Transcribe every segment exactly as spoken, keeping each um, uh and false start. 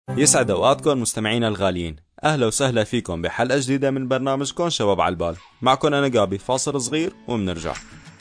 يسعد اوقاتكم مستمعينا الغاليين، اهلا وسهلا فيكم بحلقة جديدة من برنامجكم شباب على البال. معكم انا جابي، فاصل صغير ومنرجع.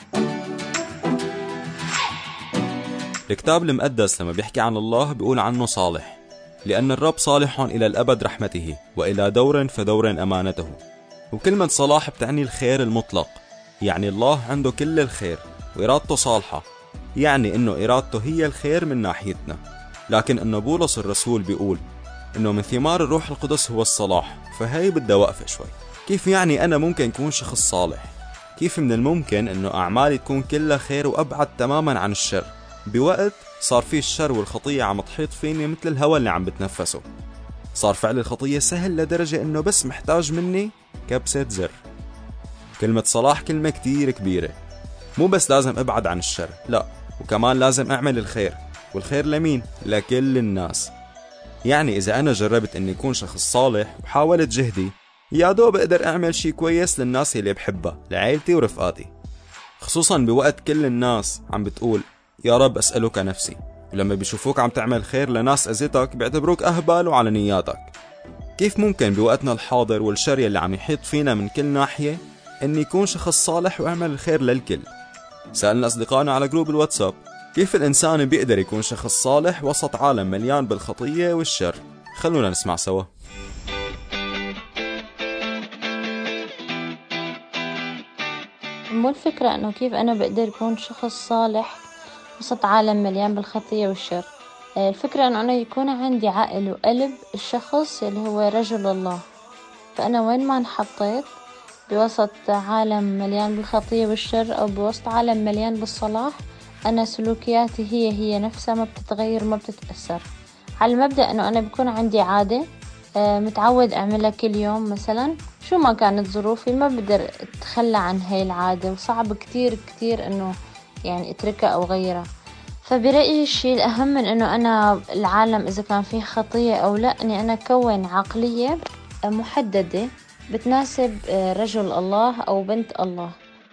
الكتاب المقدس لما بيحكي عن الله بيقول عنه صالح، لأن الرب صالح إلى الأبد رحمته، وإلى دور فدور أمانته. وكلمة صلاح بتعني الخير المطلق، يعني الله عنده كل الخير وإرادته صالحة، يعني إنه إرادته هي الخير من ناحيتنا. لكن إنه بولس الرسول بيقول إنه من ثمار الروح القدس هو الصلاح، فهي بدها وقفة شوي. كيف يعني أنا ممكن أكون شخص صالح؟ كيف من الممكن إنه أعمالي تكون كلها خير وأبعد تماما عن الشر بوقت صار فيه الشر والخطية عم تحيط فيني مثل الهواء اللي عم بتنفسه؟ صار فعل الخطية سهل لدرجة إنه بس محتاج مني كبسة زر. كلمة صلاح كلمة كتير كبيرة، مو بس لازم أبعد عن الشر، لا، وكمان لازم أعمل الخير. والخير لمين؟ لكل الناس. يعني إذا أنا جربت إني أكون شخص صالح وحاولت جهدي، يا دوب أقدر أعمل شي كويس للناس اللي بحبها، لعائلتي ورفقاتي، خصوصا بوقت كل الناس عم بتقول يا رب أسألك نفسي. ولما بيشوفوك عم تعمل خير لناس أذيتك بيعتبروك أهبل وعلى نياتك. كيف ممكن بوقتنا الحاضر والشر اللي عم يحيط فينا من كل ناحية إني يكون شخص صالح وأعمل الخير للكل؟ سألنا أصدقائنا على جروب الواتساب كيف الإنسان بيقدر يكون شخص صالح وسط عالم مليان بالخطية والشر. خلونا نسمع سوا. مو الفكرة انه كيف انا بقدر اكون شخص صالح وسط عالم مليان بالخطية والشر. الفكرة انه انا يكون عندي عقل وقلب الشخص اللي هو رجل الله. فانا وين ما انحطيت بوسط عالم مليان بالخطية والشر او بوسط عالم مليان بالصلاح، انا سلوكياتي هي هي نفسها، ما بتتغير ما بتتأثر. على المبدأ انه انا بكون عندي عادة متعود أعملها كل يوم، مثلا شو ما كانت ظروفي ما بقدر أتخلى عن هاي العادة، وصعب كتير كتير أنه يعني أتركها أو غيرها. فبرأيي الشيء الأهم من أنه أنا العالم إذا كان فيه خطية أو لا، أني أنا أكون عقلية محددة بتناسب رجل الله أو بنت الله.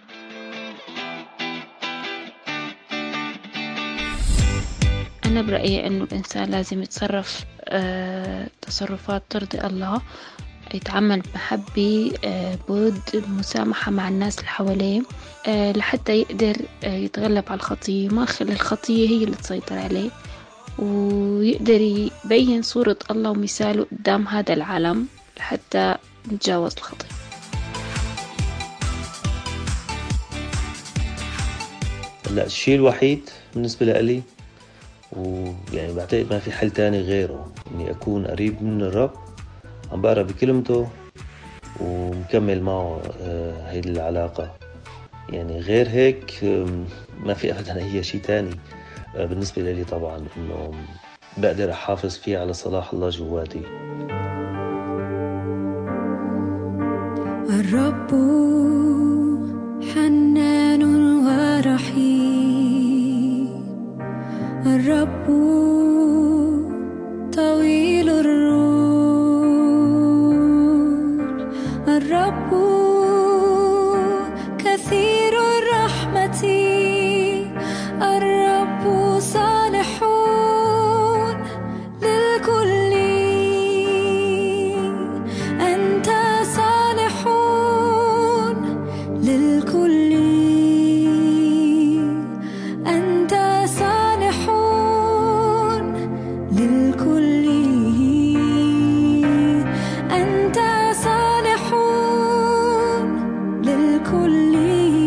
أنا برأيي أنه الإنسان لازم يتصرف أه تصرفات ترضي الله، يتعامل بمحبة، أه بود المسامحة مع الناس اللي حواليه، أه لحتى يقدر أه يتغلب على الخطية، ما خلي الخطية هي اللي تسيطر عليه، ويقدر يبين صورة الله ومثاله قدام هذا العالم لحتى نتجاوز الخطية. لا، الشيء الوحيد بالنسبة لي ويعني بعتقد ما في حل تاني غيره اني اكون قريب من الرب، عم بقرا بكلمته ومكمل معه هاي العلاقة. يعني غير هيك ما في ابدا اي شيء تاني بالنسبة لي. طبعا انه بقدر احافظ فيه على صلاح الله جواتي. الرب حنان ورحيم، الرب طويل الروح، الرب كثير الرحمة، الرب صالح للكل، أنت صالح للكل، أنت صالح للكل، أنت صالح للكل،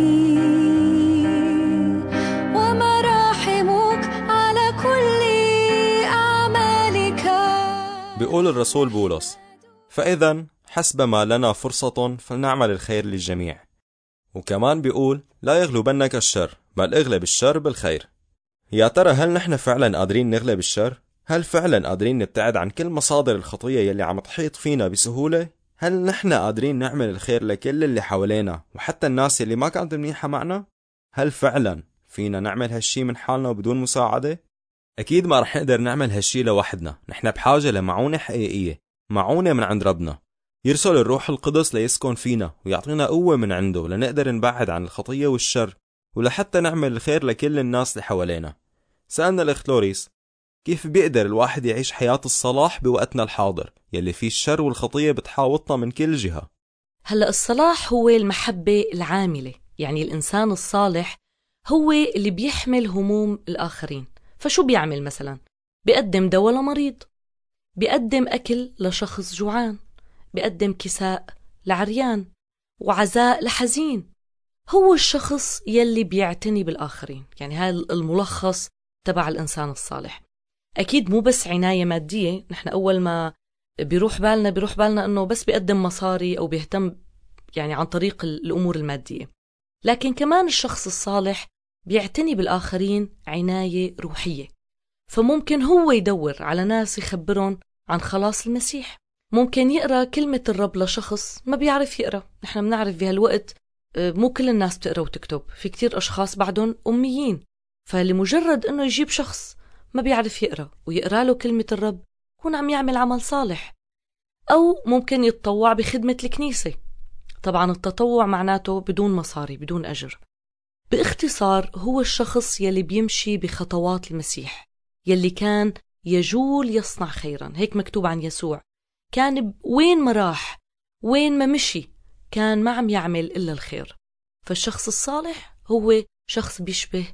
ومراحمك على كل أعمالك. بيقول الرسول بولس: فإذا حسب ما لنا فرصة فلنعمل الخير للجميع. وكمان بيقول: لا يغلبنك الشر بل اغلب الشر بالخير. يا ترى هل نحن فعلا قادرين نغلب الشر؟ هل فعلا قادرين نبتعد عن كل مصادر الخطية يلي عم تحيط فينا بسهولة؟ هل نحن قادرين نعمل الخير لكل اللي حوالينا وحتى الناس اللي ما كانت منيحة معنا؟ هل فعلا فينا نعمل هالشي من حالنا وبدون مساعدة؟ أكيد ما رح نقدر نعمل هالشي لوحدنا. نحن بحاجة لمعونة حقيقية، معونة من عند ربنا، يرسل الروح القدس ليسكن فينا ويعطينا قوة من عنده لنقدر نبعد عن الخطية والشر، ولحتى نعمل الخير لكل الناس اللي حوالينا. سألنا الأخت لوريس كيف بيقدر الواحد يعيش حياة الصلاح بوقتنا الحاضر يلي فيه الشر والخطية بتحاوطنا من كل جهة؟ هلأ الصلاح هو المحبة العاملة، يعني الإنسان الصالح هو اللي بيحمل هموم الآخرين. فشو بيعمل مثلا؟ بيقدم دواء لمريض، بيقدم أكل لشخص جوعان، بيقدم كساء لعريان، وعزاء لحزين. هو الشخص يلي بيعتني بالآخرين. يعني هذا الملخص تبع الإنسان الصالح. أكيد مو بس عناية مادية، نحن أول ما بيروح بالنا بيروح بالنا أنه بس بيقدم مصاري أو بيهتم يعني عن طريق الأمور المادية، لكن كمان الشخص الصالح بيعتني بالآخرين عناية روحية. فممكن هو يدور على ناس يخبرهم عن خلاص المسيح، ممكن يقرأ كلمة الرب لشخص ما بيعرف يقرأ. نحن بنعرف بهالوقت مو كل الناس بتقرأ وتكتب، في كتير أشخاص بعدهم أميين، فلمجرد أنه يجيب شخص ما بيعرف يقرأ ويقرأ له كلمة الرب يكون عم يعمل عمل صالح. أو ممكن يتطوع بخدمة الكنيسة. طبعا التطوع معناته بدون مصاري بدون أجر. باختصار هو الشخص يلي بيمشي بخطوات المسيح، يلي كان يجول يصنع خيرا. هيك مكتوب عن يسوع، كان وين ما راح وين ما مشي كان ما عم يعمل إلا الخير. فالشخص الصالح هو شخص بيشبه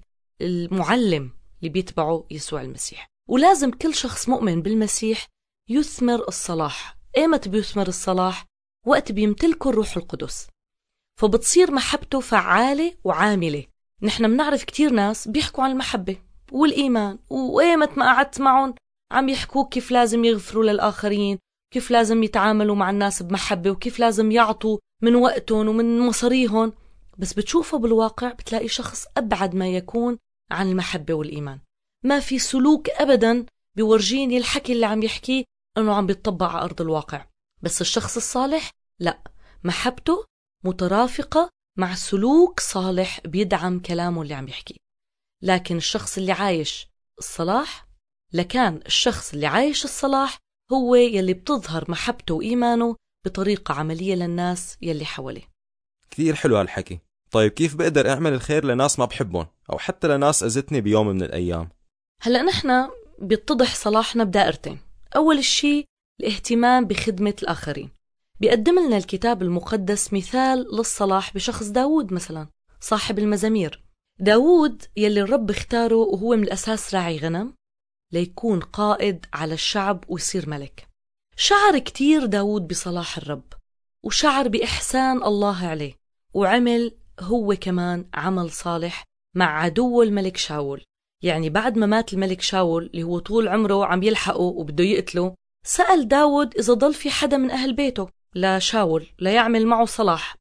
المعلم اللي بيتبعه يسوع المسيح. ولازم كل شخص مؤمن بالمسيح يثمر الصلاح. ايمت بيثمر الصلاح؟ وقت بيمتلكه الروح القدس، فبتصير محبته فعالة وعاملة. نحن بنعرف كتير ناس بيحكوا عن المحبة والإيمان، وإيمت ما قعدت معهم عم يحكوا كيف لازم يغفروا للآخرين، كيف لازم يتعاملوا مع الناس بمحبة، وكيف لازم يعطوا من وقتهم ومن مصاريهم. بس بتشوفه بالواقع بتلاقي شخص أبعد ما يكون عن المحبة والإيمان. ما في سلوك أبدا بيورجيني الحكي اللي عم يحكيه أنه عم بيطبق على أرض الواقع. بس الشخص الصالح لا، محبته مترافقة مع سلوك صالح بيدعم كلامه اللي عم يحكيه. لكن الشخص اللي عايش الصلاح، لكان الشخص اللي عايش الصلاح هو يلي بتظهر محبته وإيمانه بطريقة عملية للناس يلي حواليه. كثير حلو هالحكي. طيب كيف بقدر أعمل الخير لناس ما بحبهم أو حتى لناس أذتني بيوم من الأيام؟ هلأ نحن بيتضح صلاحنا بدائرتين. أول الشيء الاهتمام بخدمة الآخرين. بيقدم لنا الكتاب المقدس مثال للصلاح بشخص داود مثلا، صاحب المزامير. داود يلي الرب اختاره وهو من الأساس راعي غنم ليكون قائد على الشعب ويصير ملك. شعر كتير داود بصلاح الرب وشعر بإحسان الله عليه، وعمل هو كمان عمل صالح مع عدو الملك شاول. يعني بعد ما مات الملك شاول اللي هو طول عمره عم يلحقه وبده يقتله، سأل داود إذا ضل في حدا من أهل بيته لشاول ليعمل معه صلاح،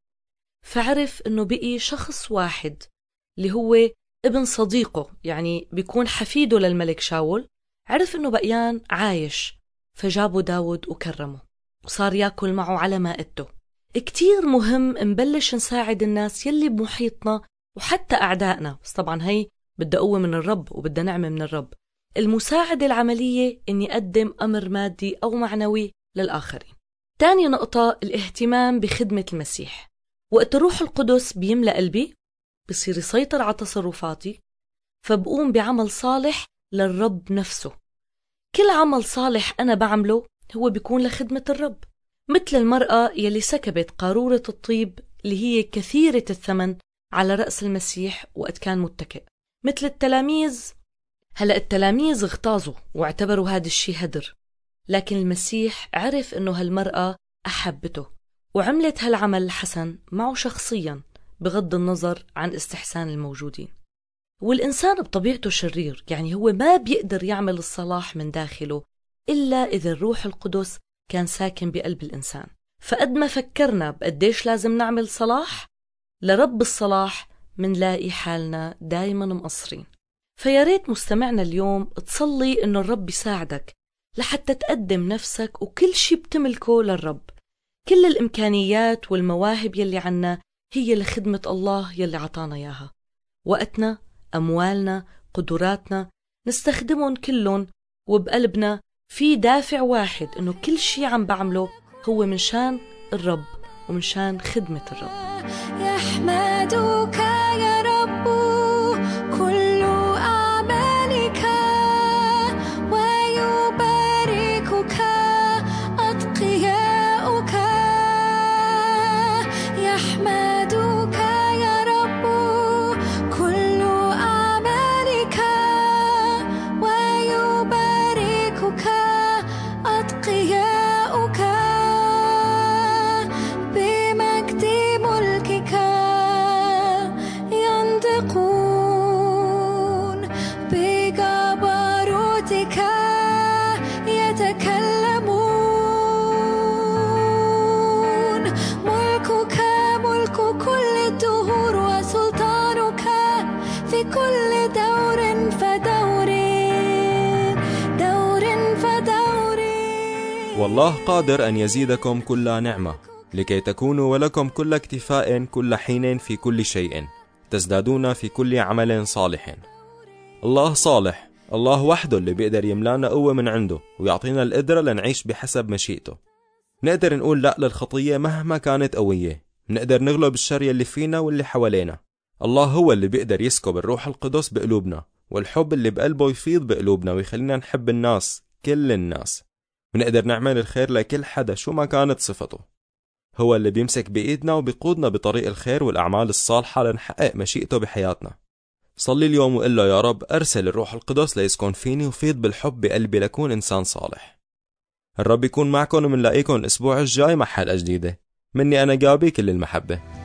فعرف إنه بقي شخص واحد اللي هو ابن صديقه، يعني بيكون حفيده للملك شاول. عرف إنه بقيان عايش، فجابه داود وكرمه وصار ياكل معه على مائدته. كتير مهم نبلش نساعد الناس يلي بمحيطنا وحتى أعدائنا، بس طبعا هي بدها قوة من الرب وبدها نعمة من الرب. المساعدة العملية إني أقدم أمر مادي أو معنوي للآخرين. تاني نقطة الاهتمام بخدمة المسيح. وقت الروح القدس بيملأ قلبي بصير يسيطر على تصرفاتي، فبقوم بعمل صالح للرب نفسه. كل عمل صالح أنا بعمله هو بيكون لخدمة الرب. مثل المرأة يلي سكبت قارورة الطيب اللي هي كثيرة الثمن على رأس المسيح وقت كان متكئ. مثل التلاميذ، هلأ التلاميذ اغتاظوا واعتبروا هذا الشيء هدر، لكن المسيح عرف إنه هالمرأة أحبته وعملت هالعمل الحسن معه شخصيا بغض النظر عن استحسان الموجودين. والإنسان بطبيعته شرير، يعني هو ما بيقدر يعمل الصلاح من داخله إلا إذا الروح القدس كان ساكن بقلب الإنسان. فقد ما فكرنا بقديش لازم نعمل صلاح لرب الصلاح منلاقي حالنا دايما مقصرين. فياريت مستمعنا اليوم تصلي إنه الرب يساعدك لحتى تقدم نفسك وكل شي بتملكه للرب. كل الإمكانيات والمواهب يلي عنا هي لخدمة الله يلي عطانا إياها. وقتنا، أموالنا، قدراتنا نستخدمهم كلهم، وبقلبنا في دافع واحد إنه كل شي عم بعمله هو من شان الرب ومن شان خدمة الرب. يحمدك يا رب كل أعمالك يتكلمون. ملكك ملك كل الدهور وسلطانك في كل دور فدور دور فدور. والله قادر أن يزيدكم كل نعمة لكي تكونوا ولكم كل اكتفاء كل حين في كل شيء، تزدادون في كل عمل صالح. الله صالح، الله وحده اللي بيقدر يملانا قوة من عنده ويعطينا القدرة لنعيش بحسب مشيئته. نقدر نقول لا للخطية مهما كانت قوية، نقدر نغلب الشر اللي فينا واللي حوالينا. الله هو اللي بيقدر يسكب الروح القدس بقلوبنا، والحب اللي بقلبه يفيض بقلوبنا ويخلينا نحب الناس، كل الناس، ونقدر نعمل الخير لكل حدا شو ما كانت صفته. هو اللي بيمسك بإيدنا وبيقودنا بطريق الخير والأعمال الصالحة لنحقق مشيئته بحياتنا. صلي اليوم وقل له: يا رب أرسل الروح القدس ليسكن فيني وفيض بالحب بقلبي لكون إنسان صالح. الرب يكون معكم ومنلاقيكم الأسبوع الجاي مع حلقة جديدة. مني أنا جابي كل المحبة.